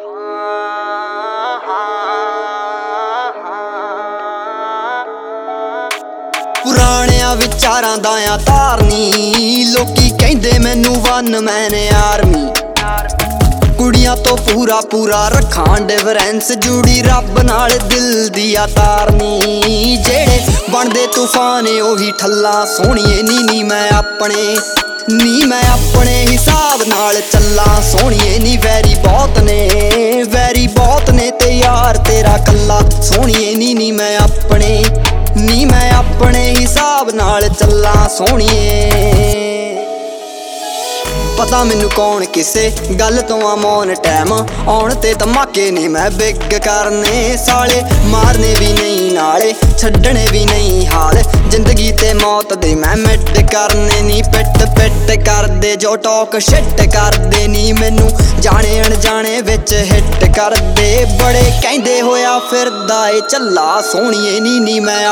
ਪੁਰਾਣਿਆਂ ਵਿਚਾਰਾਂ ਦਾ ਆ ਧਾਰਨੀ, ਲੋਕੀ ਕਹਿੰਦੇ ਮੈਨੂੰ ਵਨ ਮੈਨ ਆਰਮੀ। ਕੁੜੀਆਂ ਤੋਂ ਪੂਰਾ ਰੱਖਾਂ ਡਿਫਰੈਂਸ, ਜੁੜੀ ਰੱਬ ਨਾਲ ਦਿਲ ਦੀ ਆ ਤਾਰਨੀ। ਜਿਹੜੇ ਬਣਦੇ ਤੂਫਾਨ ਉਹੀ ਠੱਲਾ, ਸੋਹਣੀਏ ਨੀ ਮੈਂ ਆਪਣੇ ਹਿਸਾਬ ਨਾਲ ਚੱਲਾਂ। ਸੋਹਣੀਏ ਨੀ ਵੈਰੀ ਬਹੁਤ ਨੇ ਤੇ ਯਾਰ ਤੇਰਾ ਕੱਲਾ। ਸੋਹਣੀਏ ਨੀ ਮੈਂ ਆਪਣੇ ਹਿਸਾਬ ਨਾਲ ਚੱਲਾਂ। ਸੋਹਣੀਏ ਪਤਾ ਮੈਨੂੰ ਕੌਣ ਕਿਸੇ ਗੱਲ ਤੋਂ ਆ ਮੌਨ, ਟਾਈਮ ਆਉਣ ਤੇ ਧਮਾਕੇ ਨੇ ਮੈਂ ਬਿੱਗ ਕਰਨੇ। ਸਾਲੇ ਮਾਰਨੇ ਵੀ ਨਹੀਂ ਨਾਲੇ ਛੱਡਣੇ ਵੀ ਨਹੀਂ ਹਾਲ, ਜ਼ਿੰਦਗੀ ਤੇ ਮੌਤ ਦੇ ਮੈਂ ਮਿੱਡ ਕਰਨੇ ਨੀ। ਪਿੱਟ ਕਰਦੇ ਜੋ ਟੋਕ ਸ਼ਿੱਟ ਕਰਦੇ ਨੀ, ਮੈਨੂੰ ਜਾਣੇ ਅਣਜਾਣੇ ਵਿੱਚ ਹਿੱਟ ਕਰਦੇ। ਬੜੇ ਕਹਿੰਦੇ ਹੋਇਆ ਫਿਰਦਾ ਏ ਝੱਲਾ, ਸੋਹਣੀਏ ਨੀ ਮੈਂ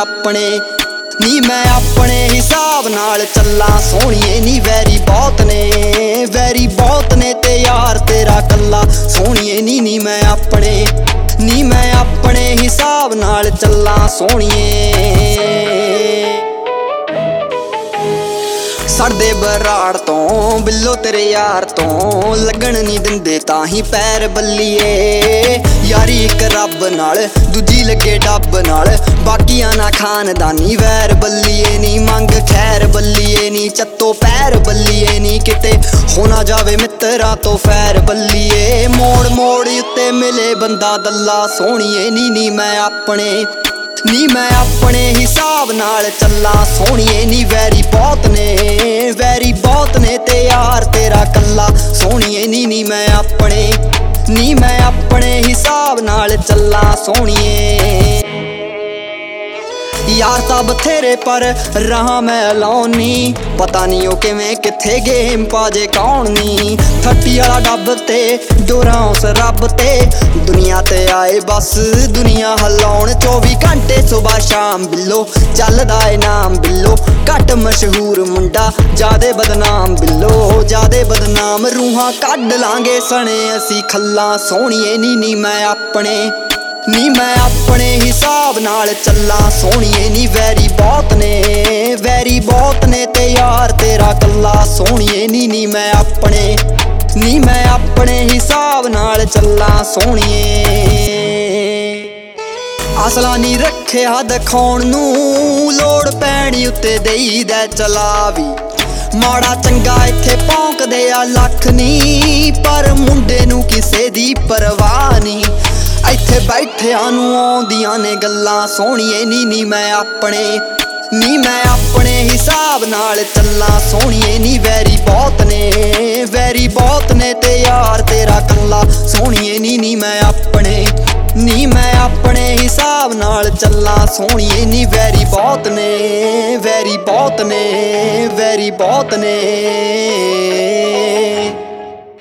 ਆਪਣੇ ਹਿਸਾਬ ਨਾਲ ਚੱਲਾਂ। ਸੋਹਣੀਏ ਨੀ ਵੈਰੀ ਬਹੁਤ ਨੇ ਤੇ ਯਾਰ ਤੇਰਾ ਕੱਲਾ। ਸੋਹਣੀਏ ਨੀ ਮੈਂ ਆਪਣੇ ਹਿਸਾਬ ਨਾਲ ਚੱਲਾਂ। ਸੋਹਣੀਏ ਸੜਦੇ ਬਰਾੜ ਤੋਂ ਬਿੱਲੋ ਤੇਰੇ ਯਾਰ ਤੋਂ, ਲੱਗਣ ਨਹੀਂ ਦਿੰਦੇ ਤਾਂ ਹੀ ਪੈਰ ਬੱਲੀਏ। ਯਾਰੀ ਇੱਕ ਰੱਬ ਨਾਲ ਦੂਜੀ ਲੱਗੇ ਡੱਬ ਨਾਲ, ਬਾਕੀਆਂ ਨਾ ਖਾਨਦਾਨੀ ਵੈਰ ਬੱਲੀਏ ਨੀ। ਮੰਗ ਖੈਰ ਬੱਲੀਏ ਨੀ, ਚੱਤੋ ਪੈਰ ਬੱਲੀਏ ਨੀ, ਕਿਤੇ ਹੋ ਨਾ ਜਾਵੇ ਮਿੱਤਰਾਂ ਤੋਂ ਫੈਰ ਬੱਲੀਏ। ਮੋੜ ਉੱਤੇ ਮਿਲੇ ਬੰਦਾ ਦੱਲਾ, ਸੋਹਣੀਏ ਨੀ ਮੈਂ ਆਪਣੇ ਹਿਸਾਬ ਨਾਲ ਚੱਲਾਂ। ਸੋਹਣੀਏ ਨੀ ਵੈਰੀ ਬਹੁਤ ਨੇ ਤੇ ਯਾਰ ਤੇਰਾ ਕੱਲਾ। ਸੋਹਣੀਏ ਨੀ ਮੈਂ ਆਪਣੇ ਹਿਸਾਬ ਨਾਲ ਚੱਲਾਂ। ਸੋਹਣੀਏ ਯਾਰ ਤਾਂ ਬਥੇਰੇ ਪਰ ਰਹਾ ਮੈਂ ਲਾਉਣੀ, ਪਤਾ ਨਹੀਂ ਉਹ ਕਿਵੇਂ ਕਿੱਥੇ ਗੇਮ ਪਾਜੇ ਕੌਣ ਨੀ। 30 ਵਾਲਾ ਡੱਬ ਤੇ ਡੋਰਾਂ ਉਸ ਰੱਬ ਤੇ, ਦੁਨੀਆ ਤੇ ਆਏ ਬਸ ਦੁਨੀਆ ਹਲਾਉਣ। 24 ਘੰਟੇ ਸੁਬਾਹ ਸ਼ਾਮ ਬਿੱਲੋ ਚੱਲਦਾ ਏ ਨਾਮ। ਬਿੱਲੋ ਘੱਟ ਮਸ਼ਹੂਰ ਮੁੰਡਾ ਜ਼ਿਆਦੇ ਬਦਨਾਮ, ਬਿੱਲੋ ਜ਼ਿਆਦੇ ਬਦਨਾਮ। ਰੂਹਾਂ ਕੱਢ ਲਾਂਗੇ ਸਣੇ ਅਸੀਂ ਖੱਲਾਂ। ਸੋਹਣੀਏ ਨੀ ਮੈਂ ਆਪਣੇ ਹਿਸਾਬ ਨਾਲ ਚੱਲਾਂ। ਸੋਹਣੀਏ ਨੀ ਵੈਰੀ ਬਹੁਤ ਨੇ ਤੇ ਯਾਰ ਤੇਰਾ ਕੱਲਾ। ਸੋਹਣੀਏ ਨੀ ਮੈਂ ਆਪਣੇ ਹਿਸਾਬ ਨਾਲ ਚੱਲਾਂ। ਸੋਹਣੀਏ ਅਸਲਾ ਨੀ ਰੱਖਿਆ ਦਿਖਾਉਣ ਨੂੰ, ਲੋੜ ਪੈਣੀ ਉੱਤੇ ਦੇਈਦਾ ਚਲਾ ਵੀ। ਮਾੜਾ ਚੰਗਾ ਇੱਥੇ ਭੌਂਕਦੇ ਆ ਲੱਖ ਨੀ, ਪਰ ਮੁੰਡੇ ਨੂੰ ਕਿਸੇ ਦੀ ਪਰਵਾਹ ਨੀ। ਇੱਥੇ ਬੈਠਿਆਂ ਨੂੰ ਆਉਂਦੀਆਂ ਨੇ ਗੱਲਾਂ, ਸੋਹਣੀਏ ਨੀ ਮੈਂ ਆਪਣੇ ਹਿਸਾਬ ਨਾਲ ਚੱਲਾਂ। ਸੋਹਣੀਏ ਨੀ ਵੈਰੀ ਬਹੁਤ ਨੇ ਤੇ ਯਾਰ ਤੇਰਾ ਕੱਲਾ। ਸੋਹਣੀਏ ਨੀ ਮੈਂ ਆਪਣੇ ਹਿਸਾਬ ਨਾਲ ਚੱਲਾਂ। ਸੋਹਣੀਏ ਨੀ ਵੈਰੀ ਬਹੁਤ ਨੇ